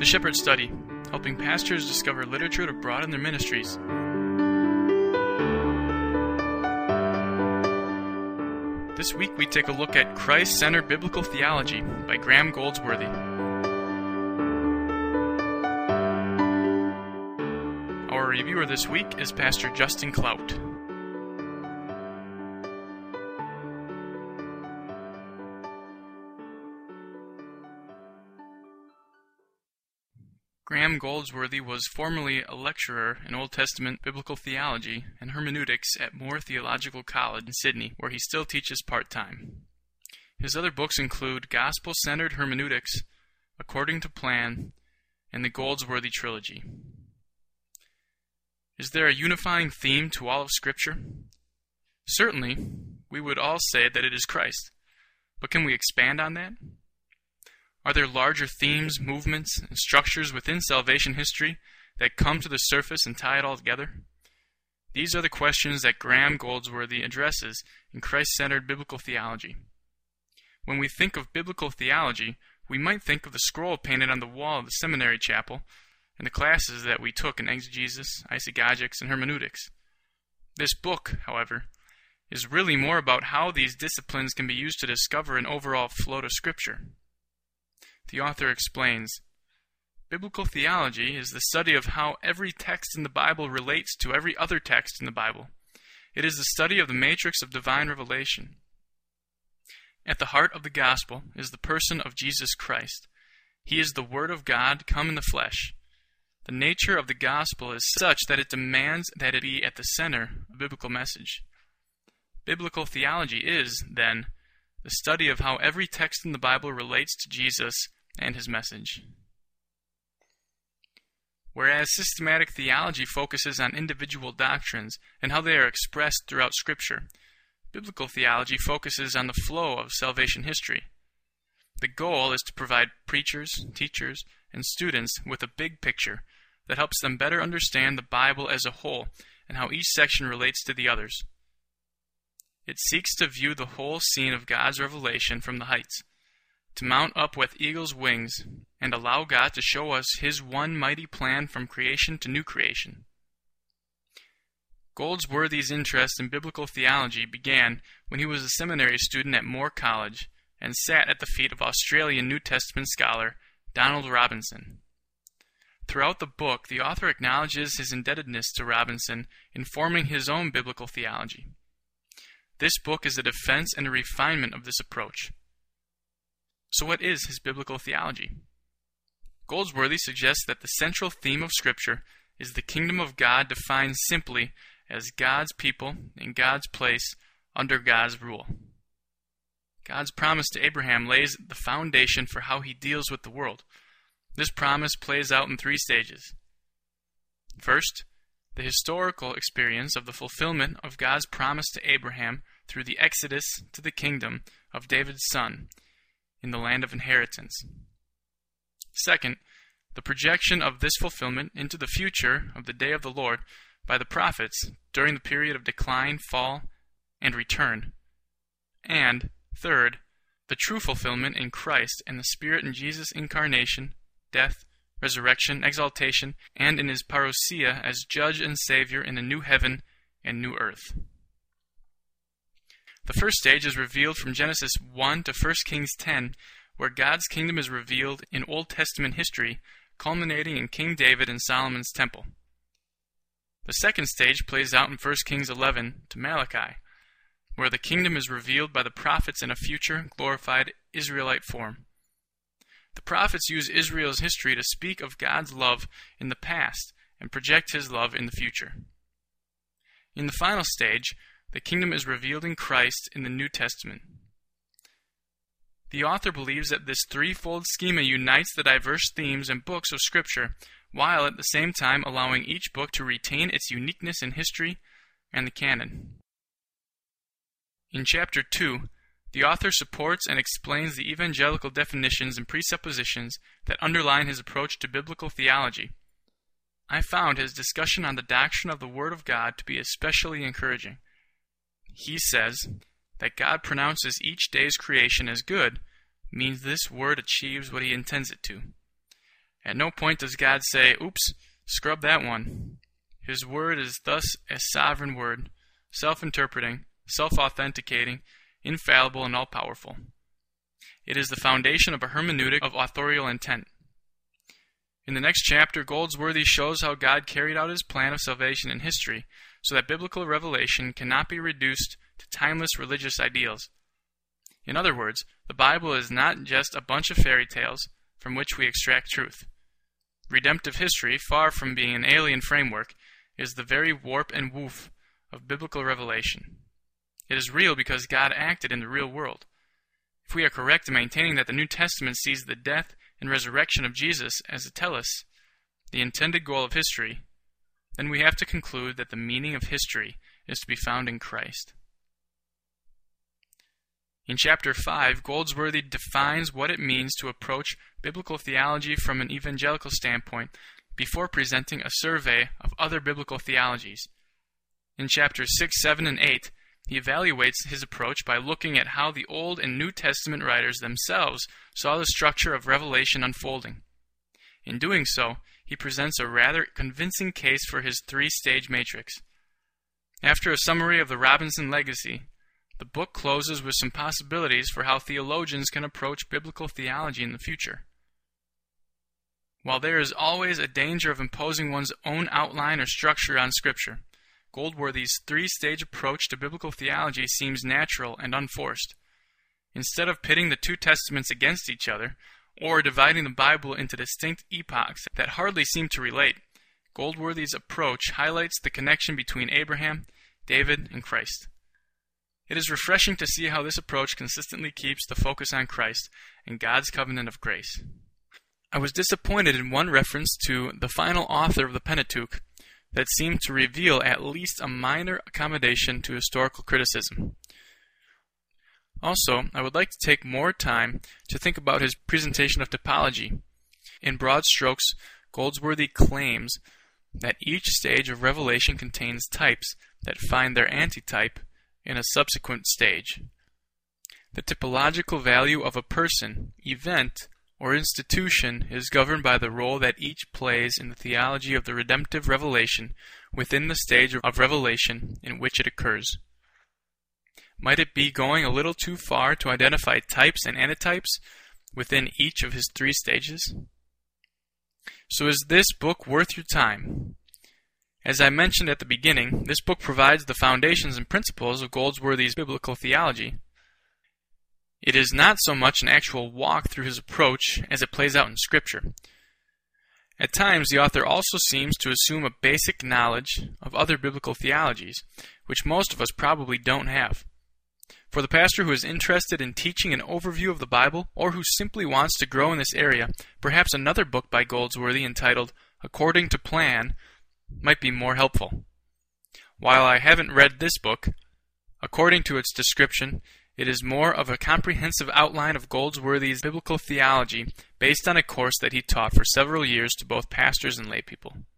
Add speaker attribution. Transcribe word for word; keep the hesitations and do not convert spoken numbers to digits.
Speaker 1: The Shepherd Study, helping pastors discover literature to broaden their ministries. This week we take a look at Christ-Centered Biblical Theology by Graham Goldsworthy. Our reviewer this week is Pastor Justin Clout. Graham Goldsworthy was formerly a lecturer in Old Testament biblical theology and hermeneutics at Moore Theological College in Sydney, where he still teaches part-time. His other books include Gospel-Centered Hermeneutics, According to Plan, and the Goldsworthy Trilogy. Is there a unifying theme to all of Scripture? Certainly, we would all say that it is Christ. But can we expand on that? Are there larger themes, movements, and structures within salvation history that come to the surface and tie it all together? These are the questions that Graham Goldsworthy addresses in Christ-Centered Biblical Theology. When we think of biblical theology, we might think of the scroll painted on the wall of the seminary chapel and the classes that we took in exegesis, eisegesis, and hermeneutics. This book, however, is really more about how these disciplines can be used to discover an overall flow to Scripture. The author explains, biblical theology is the study of how every text in the Bible relates to every other text in the Bible. It is the study of the matrix of divine revelation. At the heart of the gospel is the person of Jesus Christ. He is the Word of God come in the flesh. The nature of the gospel is such that it demands that it be at the center of the biblical message. Biblical theology is, then, the study of how every text in the Bible relates to Jesus and his message. Whereas systematic theology focuses on individual doctrines and how they are expressed throughout Scripture, biblical theology focuses on the flow of salvation history. The goal is to provide preachers, teachers, and students with a big picture that helps them better understand the Bible as a whole and how each section relates to the others. It seeks to view the whole scene of God's revelation from the heights, to mount up with eagle's wings, and allow God to show us His one mighty plan from creation to new creation. Goldsworthy's interest in biblical theology began when he was a seminary student at Moore College and sat at the feet of Australian New Testament scholar Donald Robinson. Throughout the book, the author acknowledges his indebtedness to Robinson in forming his own biblical theology. This book is a defense and a refinement of this approach. So what is his biblical theology? Goldsworthy suggests that the central theme of Scripture is the kingdom of God defined simply as God's people in God's place under God's rule. God's promise to Abraham lays the foundation for how he deals with the world. This promise plays out in three stages. First, the historical experience of the fulfillment of God's promise to Abraham through the exodus to the kingdom of David's son in the land of inheritance. Second, the projection of this fulfillment into the future of the day of the Lord by the prophets during the period of decline, fall, and return. And third, the true fulfillment in Christ and the Spirit in Jesus' incarnation, death, resurrection, exaltation, and in his parousia as Judge and Savior in a new heaven and new earth. The first stage is revealed from Genesis one to First Kings ten, where God's kingdom is revealed in Old Testament history, culminating in King David and Solomon's temple. The second stage plays out in First Kings eleven to Malachi, where the kingdom is revealed by the prophets in a future glorified Israelite form. The prophets use Israel's history to speak of God's love in the past and project His love in the future. In the final stage, the kingdom is revealed in Christ in the New Testament. The author believes that this threefold schema unites the diverse themes and books of Scripture, while at the same time allowing each book to retain its uniqueness in history and the canon. In Chapter two, the author supports and explains the evangelical definitions and presuppositions that underline his approach to biblical theology. I found his discussion on the doctrine of the Word of God to be especially encouraging. He says that God pronounces each day's creation as good means this Word achieves what He intends it to. At no point does God say, oops, scrub that one. His word is thus a sovereign word, self-interpreting, self-authenticating, infallible, and all-powerful. It is the foundation of a hermeneutic of authorial intent. In the next chapter, Goldsworthy shows how God carried out his plan of salvation in history so that biblical revelation cannot be reduced to timeless religious ideals. In other words, the Bible is not just a bunch of fairy tales from which we extract truth. Redemptive history, far from being an alien framework, is the very warp and woof of biblical revelation. It is real because God acted in the real world. If we are correct in maintaining that the New Testament sees the death and resurrection of Jesus as a telos, the intended goal of history, then we have to conclude that the meaning of history is to be found in Christ. In chapter five, Goldsworthy defines what it means to approach biblical theology from an evangelical standpoint before presenting a survey of other biblical theologies. In chapters six, seven, and eight, he evaluates his approach by looking at how the Old and New Testament writers themselves saw the structure of Revelation unfolding. In doing so, he presents a rather convincing case for his three-stage matrix. After a summary of the Robinson legacy, the book closes with some possibilities for how theologians can approach biblical theology in the future. While there is always a danger of imposing one's own outline or structure on Scripture, Goldsworthy's three-stage approach to biblical theology seems natural and unforced. Instead of pitting the two testaments against each other, or dividing the Bible into distinct epochs that hardly seem to relate, Goldsworthy's approach highlights the connection between Abraham, David, and Christ. It is refreshing to see how this approach consistently keeps the focus on Christ and God's covenant of grace. I was disappointed in one reference to the final author of the Pentateuch that seemed to reveal at least a minor accommodation to historical criticism. Also, I would like to take more time to think about his presentation of typology. In broad strokes, Goldsworthy claims that each stage of revelation contains types that find their antitype in a subsequent stage. The typological value of a person, event, or institution is governed by the role that each plays in the theology of the redemptive revelation within the stage of revelation in which it occurs. Might it be going a little too far to identify types and antitypes within each of his three stages? So is this book worth your time? As I mentioned at the beginning, this book provides the foundations and principles of Goldsworthy's biblical theology. It is not so much an actual walk through his approach as it plays out in Scripture. At times, the author also seems to assume a basic knowledge of other biblical theologies, which most of us probably don't have. For the pastor who is interested in teaching an overview of the Bible, or who simply wants to grow in this area, perhaps another book by Goldsworthy entitled According to Plan might be more helpful. While I haven't read this book, according to its description, it is more of a comprehensive outline of Goldsworthy's biblical theology based on a course that he taught for several years to both pastors and laypeople.